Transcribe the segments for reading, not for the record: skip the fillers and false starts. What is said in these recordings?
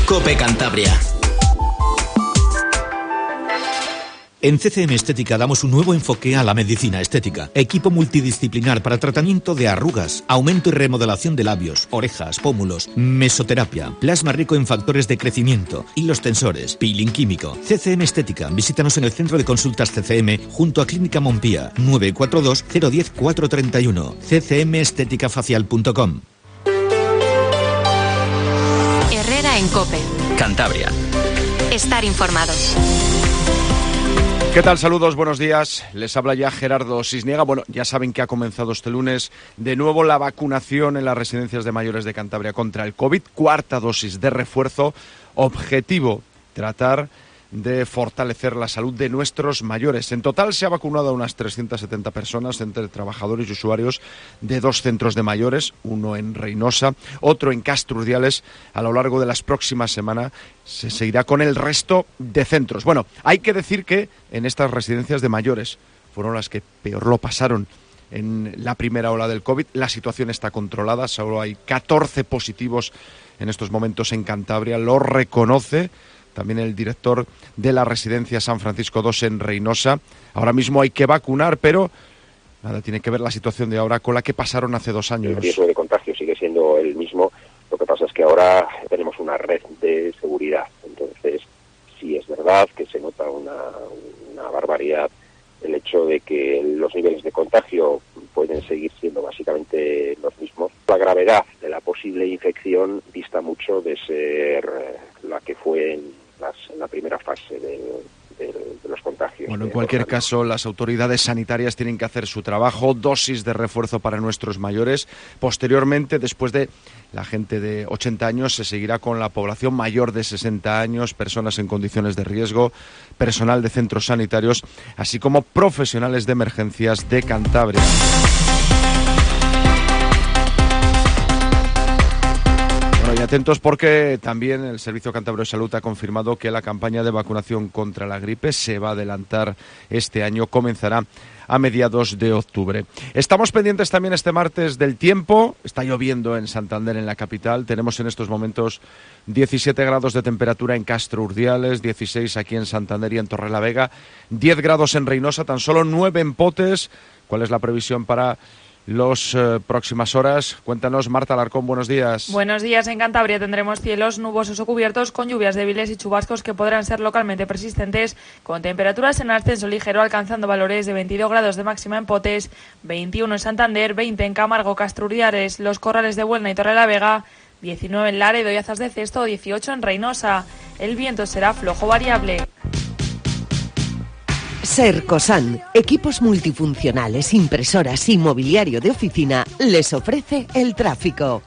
COPE Cantabria. En CCM Estética damos un nuevo enfoque a la medicina estética. Equipo multidisciplinar para tratamiento de arrugas, aumento y remodelación de labios, orejas, pómulos, mesoterapia, plasma rico en factores de crecimiento, hilos tensores, peeling químico. CCM Estética. Visítanos en el centro de consultas CCM junto a Clínica Montpía, 942 010 431. ccmesteticafacial.com. Herrera en COPE. Cantabria. Estar informados. ¿Qué tal? Saludos, buenos días. Les habla ya Gerardo Sisniega. Bueno, ya saben que ha comenzado este lunes de nuevo la vacunación en las residencias de mayores de Cantabria contra el COVID. Cuarta dosis de refuerzo. Objetivo, tratar de fortalecer la salud de nuestros mayores. En total se ha vacunado a unas 370 personas entre trabajadores y usuarios de 2 centros de mayores, uno en Reinosa, otro en Castro Urdiales. A lo largo de las próximas semanas se seguirá con el resto de centros. Bueno, hay que decir que en estas residencias de mayores fueron las que peor lo pasaron en la primera ola del COVID. La situación está controlada, solo hay 14 positivos en estos momentos en Cantabria, lo reconoce también el director de la residencia San Francisco II en Reinosa. Ahora mismo hay que vacunar, pero nada tiene que ver la situación de ahora con la que pasaron hace 2 años. El riesgo de contagio sigue siendo el mismo. Lo que pasa es que ahora tenemos una red de seguridad. Entonces, sí es verdad que se nota una barbaridad el hecho de que los niveles de contagio pueden seguir siendo básicamente los mismos. La gravedad de la posible infección dista mucho de ser la que fue en la primera fase de los contagios. Bueno, en cualquier caso, las autoridades sanitarias tienen que hacer su trabajo, dosis de refuerzo para nuestros mayores. Posteriormente, después de la gente de 80 años, se seguirá con la población mayor de 60 años, personas en condiciones de riesgo, personal de centros sanitarios, así como profesionales de emergencias de Cantabria. Y atentos porque también el Servicio Cántabro de Salud ha confirmado que la campaña de vacunación contra la gripe se va a adelantar este año, comenzará a mediados de octubre. Estamos pendientes también este martes del tiempo. Está lloviendo en Santander, en la capital. Tenemos en estos momentos 17 grados de temperatura en Castro Urdiales, 16 aquí en Santander y en Torrelavega, 10 grados en Reinosa, tan solo 9 en Potes. ¿Cuál es la previsión para las próximas horas? Cuéntanos, Marta Alarcón, buenos días. Buenos días. En Cantabria tendremos cielos nubosos o cubiertos con lluvias débiles y chubascos que podrán ser localmente persistentes, con temperaturas en ascenso ligero, alcanzando valores de 22 grados de máxima en Potes, 21 en Santander, 20 en Camargo, Castro Urdiales, Los Corrales de Buelna y Torrelavega, 19 en Laredo y Azas de Cesto, 18 en Reinosa. El viento será flojo variable. Sercosan, equipos multifuncionales, impresoras y mobiliario de oficina, les ofrece el tráfico.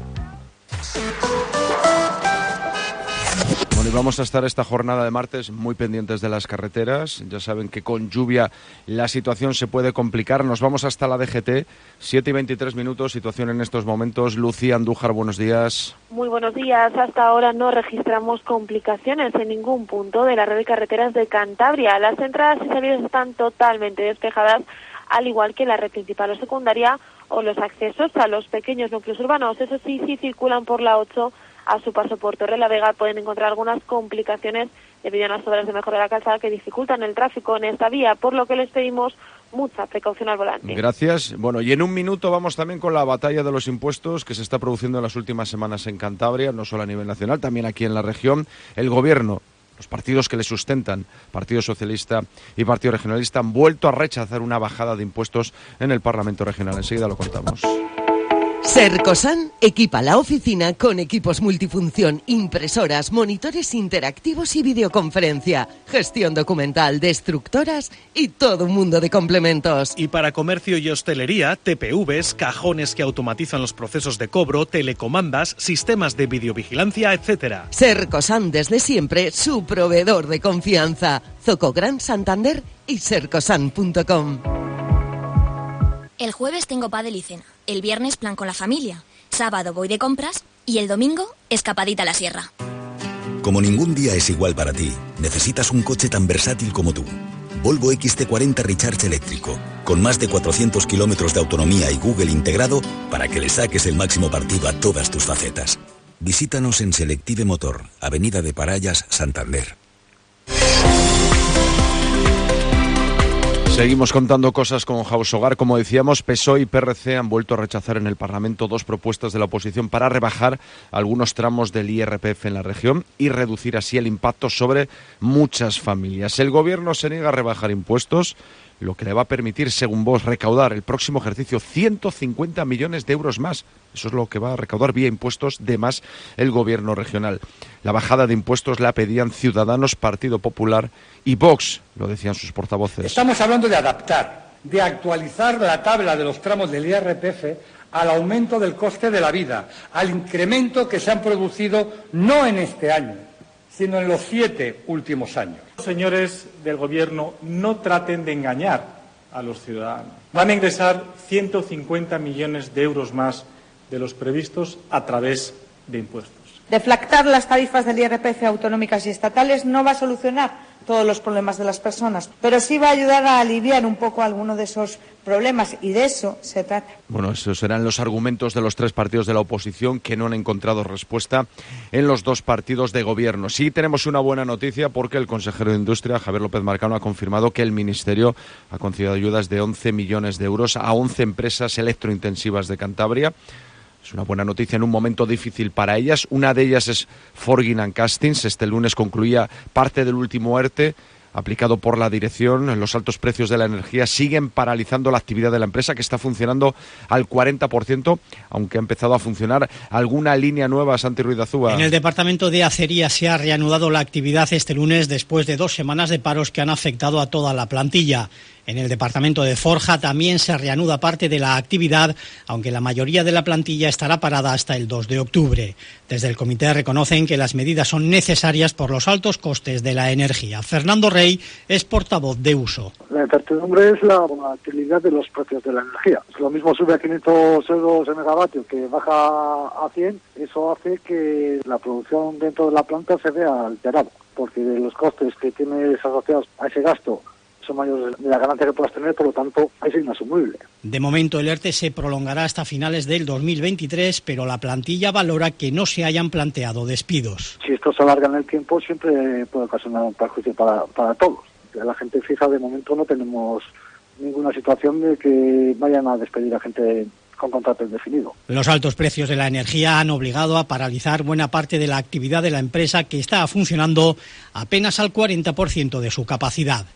Bueno, y vamos a estar esta jornada de martes muy pendientes de las carreteras. Ya saben que con lluvia la situación se puede complicar. Nos vamos hasta la DGT, 7 y 23 minutos, situación en estos momentos. Lucía Andújar, buenos días. Muy buenos días. Hasta ahora no registramos complicaciones en ningún punto de la red de carreteras de Cantabria. Las entradas y salidas están totalmente despejadas, al igual que la red principal o secundaria o los accesos a los pequeños núcleos urbanos. Eso sí, si circulan por la 8 a su paso por Torrelavega pueden encontrar algunas complicaciones debido a las obras de mejora de la calzada que dificultan el tráfico en esta vía, por lo que les pedimos mucha precaución al volante. Gracias. Bueno, y en un minuto vamos también con la batalla de los impuestos que se está produciendo en las últimas semanas en Cantabria, no solo a nivel nacional, también aquí en la región. El Gobierno, los partidos que le sustentan, Partido Socialista y Partido Regionalista, han vuelto a rechazar una bajada de impuestos en el Parlamento Regional. Enseguida lo contamos. Sercosan equipa la oficina con equipos multifunción, impresoras, monitores interactivos y videoconferencia, gestión documental, destructoras y todo un mundo de complementos. Y para comercio y hostelería, TPVs, cajones que automatizan los procesos de cobro, telecomandas, sistemas de videovigilancia, etc. Sercosan, desde siempre, su proveedor de confianza. Zoco Gran Santander y sercosan.com. El jueves tengo pádel y cena, el viernes plan con la familia, sábado voy de compras y el domingo escapadita a la sierra. Como ningún día es igual para ti, necesitas un coche tan versátil como tú. Volvo XT40 Recharge eléctrico, con más de 400 kilómetros de autonomía y Google integrado para que le saques el máximo partido a todas tus facetas. Visítanos en Selective Motor, Avenida de Parallas, Santander. Seguimos contando cosas con House Hogar. Como decíamos, PSOE y PRC han vuelto a rechazar en el Parlamento 2 propuestas de la oposición para rebajar algunos tramos del IRPF en la región y reducir así el impacto sobre muchas familias. El Gobierno se niega a rebajar impuestos, lo que le va a permitir, según Vox, recaudar el próximo ejercicio 150 millones de euros más. Eso es lo que va a recaudar vía impuestos de más el Gobierno regional. La bajada de impuestos la pedían Ciudadanos, Partido Popular y Vox, lo decían sus portavoces. Estamos hablando de adaptar, de actualizar la tabla de los tramos del IRPF al aumento del coste de la vida, al incremento que se han producido no en este año, sino en los 7 últimos años. Señores del Gobierno, no traten de engañar a los ciudadanos. Van a ingresar 150 millones de euros más de los previstos a través de impuestos. Deflactar las tarifas del IRPF autonómicas y estatales no va a solucionar todos los problemas de las personas, pero sí va a ayudar a aliviar un poco alguno de esos problemas, y de eso se trata. Bueno, esos serán los argumentos de los 3 partidos de la oposición que no han encontrado respuesta en los 2 partidos de gobierno. Sí tenemos una buena noticia porque el consejero de Industria, Javier López Marcano, ha confirmado que el Ministerio ha concedido ayudas de 11 millones de euros a 11 empresas electrointensivas de Cantabria. Es una buena noticia en un momento difícil para ellas. Una de ellas es Forging and Castings. Este lunes concluía parte del último ERTE aplicado por la dirección. Los altos precios de la energía siguen paralizando la actividad de la empresa, que está funcionando al 40%, aunque ha empezado a funcionar alguna línea nueva. Santi Ruiz de Azúa. En el departamento de acería se ha reanudado la actividad este lunes después de 2 semanas de paros que han afectado a toda la plantilla. En el departamento de Forja también se reanuda parte de la actividad, aunque la mayoría de la plantilla estará parada hasta el 2 de octubre. Desde el comité reconocen que las medidas son necesarias por los altos costes de la energía. Fernando Rey es portavoz de Uso. La incertidumbre es la volatilidad de los precios de la energía. Lo mismo sube a 500 euros el megavatio que baja a 100, eso hace que la producción dentro de la planta se vea alterada, porque los costes que tienes asociados a ese gasto son mayores de la ganancia que puedas tener, por lo tanto es inasumible. De momento el ERTE se prolongará hasta finales del 2023, pero la plantilla valora que no se hayan planteado despidos. Si esto se alarga en el tiempo, siempre puede ocasionar un perjuicio para todos. La gente fija, de momento no tenemos ninguna situación de que vayan a despedir a gente con contrato indefinido. Los altos precios de la energía han obligado a paralizar buena parte de la actividad de la empresa, que está funcionando apenas al 40% de su capacidad.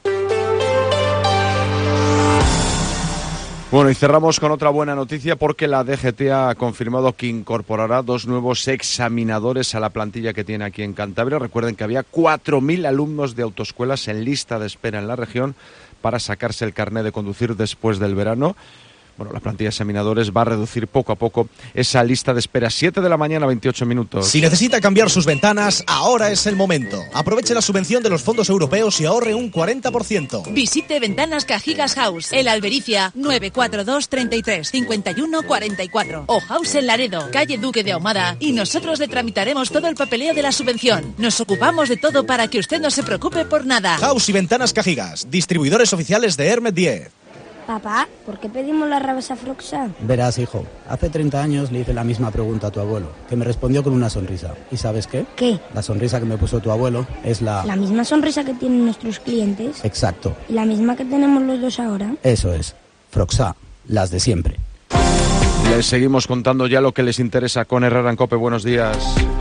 Bueno, y cerramos con otra buena noticia porque la DGT ha confirmado que incorporará 2 nuevos examinadores a la plantilla que tiene aquí en Cantabria. Recuerden que había 4.000 alumnos de autoescuelas en lista de espera en la región para sacarse el carné de conducir después del verano. Bueno, la plantilla de examinadores va a reducir poco a poco esa lista de espera. 7 de la mañana, 28 minutos. Si necesita cambiar sus ventanas, ahora es el momento. Aproveche la subvención de los fondos europeos y ahorre un 40%. Visite Ventanas Cajigas House, El Albericia, 942 33 51 44. O House en Laredo, calle Duque de Ahumada, y nosotros le tramitaremos todo el papeleo de la subvención. Nos ocupamos de todo para que usted no se preocupe por nada. House y Ventanas Cajigas, distribuidores oficiales de Hermet 10. Papá, ¿por qué pedimos la rabasa Froxa? Verás, hijo, hace 30 años le hice la misma pregunta a tu abuelo, que me respondió con una sonrisa. ¿Y sabes qué? ¿Qué? La sonrisa que me puso tu abuelo es la... ¿La misma sonrisa que tienen nuestros clientes? Exacto. ¿Y la misma que tenemos los dos ahora? Eso es. Froxa, las de siempre. Les seguimos contando ya lo que les interesa con Herrera en COPE. Buenos días.